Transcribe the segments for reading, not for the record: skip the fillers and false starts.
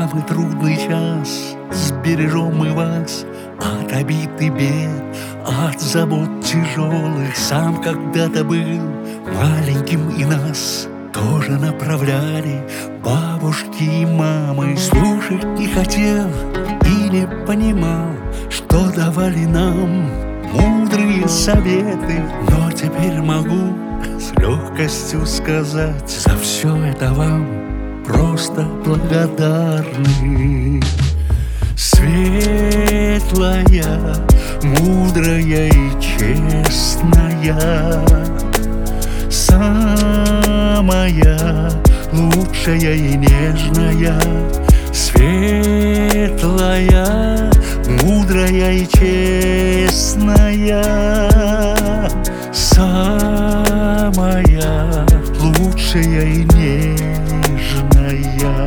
самый трудный час сбережем мы вас от обид и бед, от забот тяжелых. Сам когда-то был маленьким, и нас тоже направляли бабушки и мамы. Слушать не хотел и не понимал, что давали нам мудрые советы. Но теперь могу с легкостью сказать: за все это вам просто благодарны. Светлая, мудрая и честная, самая лучшая и нежная. Светлая, мудрая и честная, самая лучшая и нежная.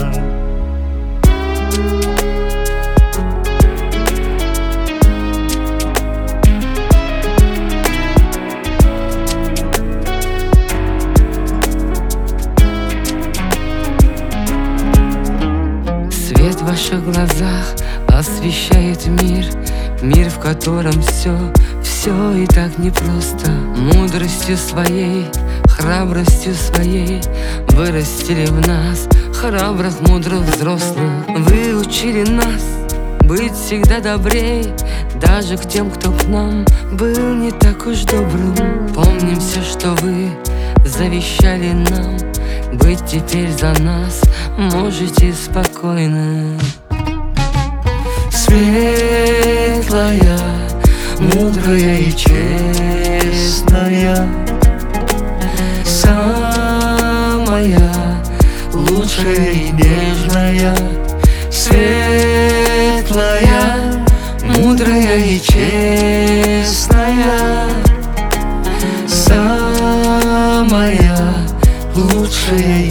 Свет в ваших глазах освещает мир, мир, в котором все и так непросто. Мудростью своей, храбростью своей вырастили в нас храбрых, мудрых взрослых. Вы учили нас быть всегда добрей, даже к тем, кто к нам был не так уж добрым. Помним все, что вы завещали нам, быть теперь за нас можете спокойно. Светлая, мудрая и честная, самая лучшая и нежная. Светлая, мудрая и честная, самая лучшая